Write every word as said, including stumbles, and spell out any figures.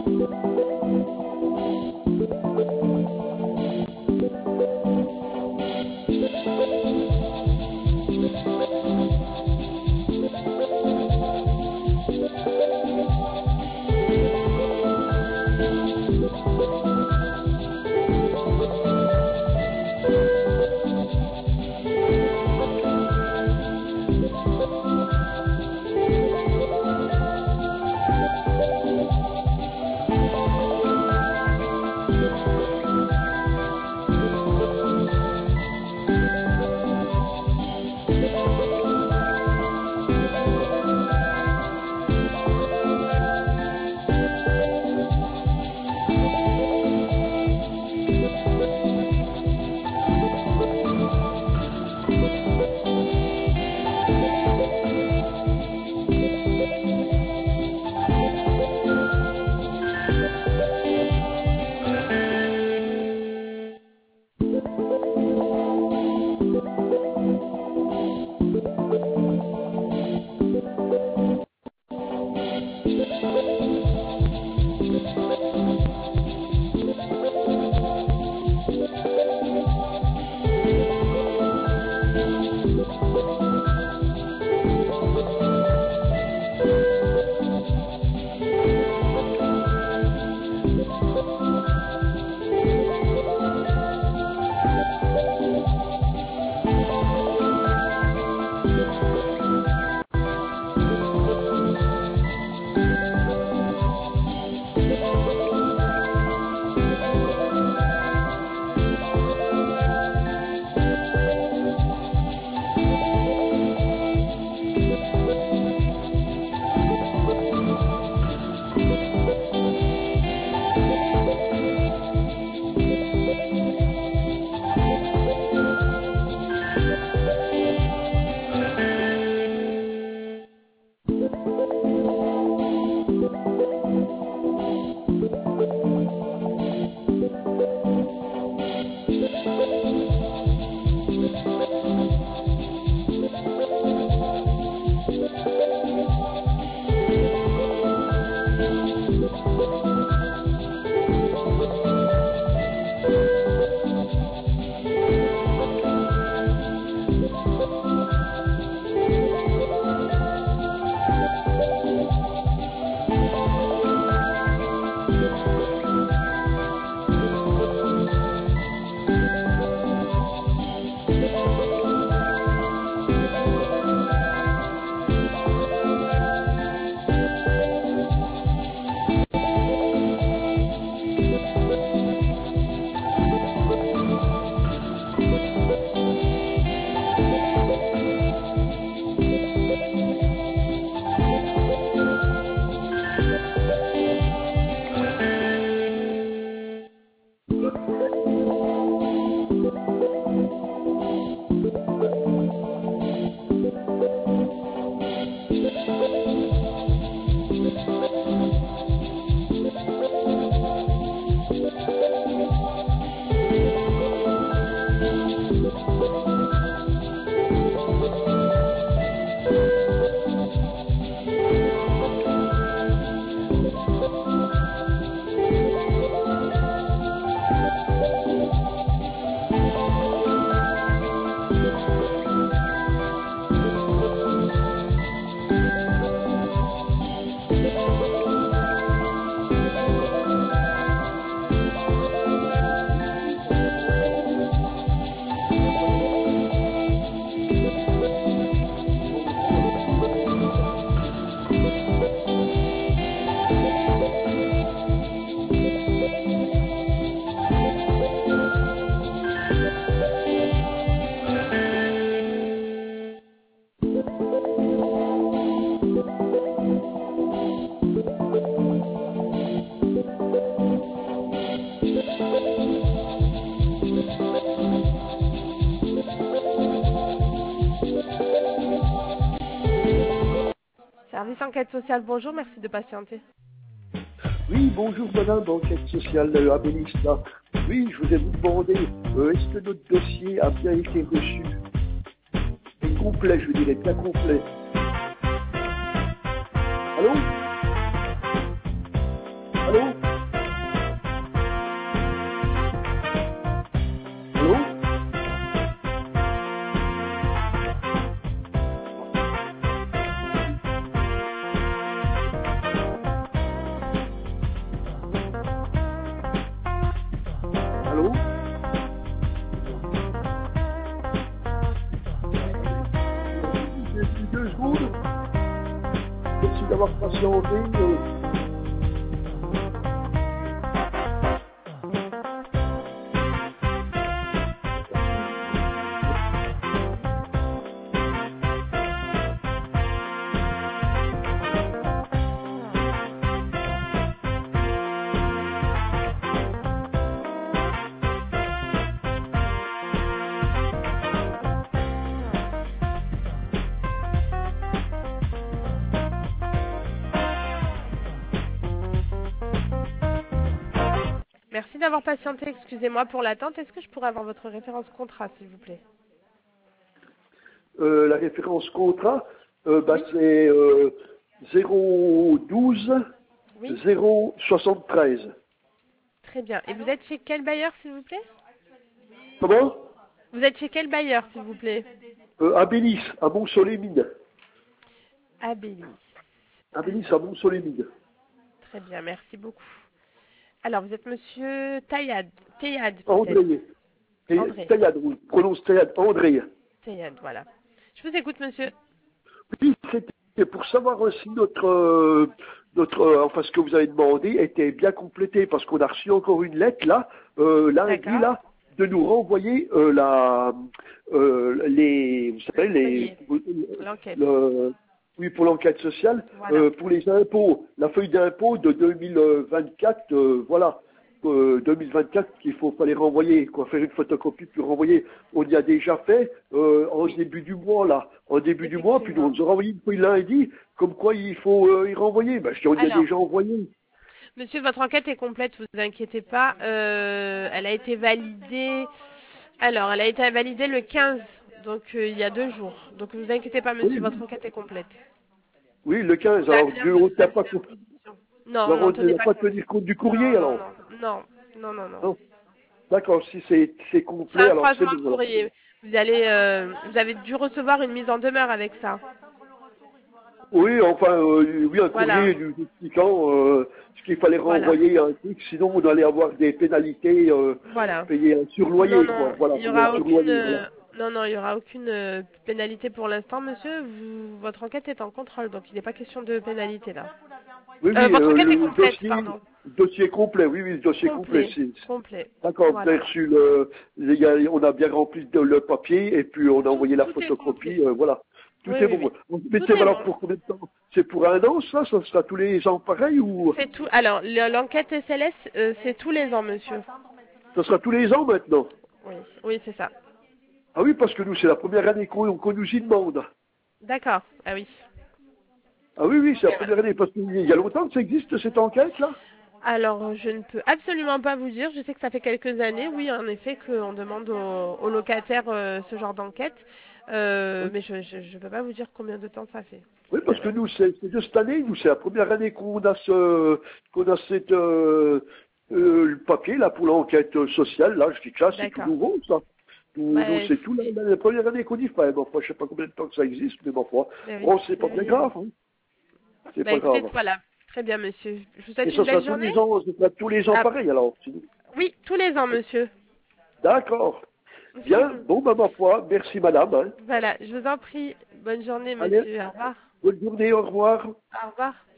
Service enquête sociale, bonjour, merci de patienter. Oui, bonjour madame, enquête sociale euh, à Bénisla. Oui, je voudrais vous demander, euh, est-ce que notre dossier a bien été reçu? Et complet, je dirais, bien complet. Allô? Allô? patienter. Euh, Merci d'avoir patienté. Excusez-moi pour l'attente. Est-ce que je pourrais avoir votre référence contrat, s'il vous plaît? euh, la référence contrat, euh, bah, c'est euh, zéro douze Oui. zéro soixante-treize. Très bien. Et vous êtes chez quel bailleur, s'il vous plaît? Comment? Vous êtes chez quel bailleur, s'il vous plaît? euh, À Bélis, à Mont-Soleil-Mine. À Bélis. À Bélis, à Mont-Soleil-Mine. Très bien, merci beaucoup. Alors, vous êtes monsieur Taillade. Taillade, peut-être. André. Et André. Taillade, oui, prononce Taillade, André. Taillade, voilà. Je vous écoute, monsieur. Oui, c'était pour savoir si notre, euh, notre euh, enfin ce que vous avez demandé était bien complété, parce qu'on a reçu encore une lettre là, euh, lundi D'accord. là, de nous renvoyer euh, la, euh, les, vous savez, les, L'enquête. le, oui, pour l'enquête sociale, Voilà. euh, pour les impôts, la feuille d'impôt de deux mille vingt-quatre, euh, voilà. Euh, deux mille vingt-quatre qu'il faut fallait renvoyer, quoi, faire une photocopie puis renvoyer. On y a déjà fait euh, en Oui. début du mois là, en début du mois, puis on nous a renvoyé une feuille lundi, comme quoi il faut euh, y renvoyer. Ben, je dis, on y a Alors, déjà envoyé. Monsieur, votre enquête est complète, vous inquiétez pas. Euh, elle a été validée. Alors, elle a été validée le quinze, donc euh, il y a deux jours. Donc, ne vous inquiétez pas, monsieur, Oui, votre enquête est complète. oui, le quinze. La Alors, cliente Dieu, ne on vous a n'a mis pas, d'imposition. Non, alors, non, on tenez n'a pas pas compte. tenu compte du Non, courrier non, alors. non, non, non, non, non. Non. D'accord, si c'est c'est C'est complet, un alors c'est croisement bon. de Alors. courrier. Vous allez, euh, vous avez dû recevoir une mise en demeure avec ça. Oui, enfin, euh, oui, un Voilà, courrier nous expliquant euh, ce qu'il fallait voilà, renvoyer à un truc, sinon on allait avoir des pénalités, euh, voilà. payer un Non, surloyer, quoi. non, Voilà, il y payer un aura aucune, surloyer, voilà. euh, non, non, il y aura aucune euh, pénalité pour l'instant, monsieur. Vous- votre enquête est en contrôle, donc il n'est pas question de pénalité là. Oui, Euh, oui, votre euh, enquête est le complète, dossier, pardon. le dossier complet, oui, oui, le dossier complet, Complet, c'est... complet. D'accord, vous avez Voilà. reçu le, il y a- on a bien rempli de- le papier et puis on a Tout, envoyé la tout est complet. photocopie, euh, voilà. Tout Oui, est oui, bon. oui. Mais Tout c'est est alors bon. pour combien de temps? C'est pour un an, ça? Ça sera tous les ans pareil ou C'est tout. Alors, le- l'enquête S L S, euh, c'est tous les ans, monsieur. ça sera tous les ans maintenant? Oui, oui, c'est ça. Ah oui, parce que nous, c'est la première année qu'on qu'on nous y demande. D'accord. Ah oui. Ah oui, oui, c'est la Et voilà. première année, parce qu'il y a longtemps que ça existe, cette enquête-là? Alors, je ne peux absolument pas vous dire. Je sais que ça fait quelques années, oui, en effet, qu'on demande aux, aux locataires euh, ce genre d'enquête. Euh, Oui, mais je ne peux pas vous dire combien de temps ça fait. oui, parce que nous, c'est c'est de cette année, nous, c'est la première année qu'on a ce, qu'on a cette, euh, euh, le papier, là, pour l'enquête sociale, là, je dis que ça, c'est tout D'accord. nouveau, ça. Nous, nous, Bah, c'est tout la, la- la première année qu'on y fait. Bon, enfin, je sais pas combien de temps que ça existe, mais bon, foi. bah oui. Oh, c'est pas Oui, bien oui. grave, hein. C'est Bah pas écoutez, grave. voilà. Très bien, monsieur. Je vous Et souhaite ça une sera belle tous journée. les ans, ça sera tous les ans Ah, pareil, alors. oui, tous les ans, monsieur. D'accord. Bien, bon, bah, ma foi, merci madame, hein. Voilà, je vous en prie. Bonne journée, Allez, monsieur. Au revoir. bonne journée, au revoir. Au revoir.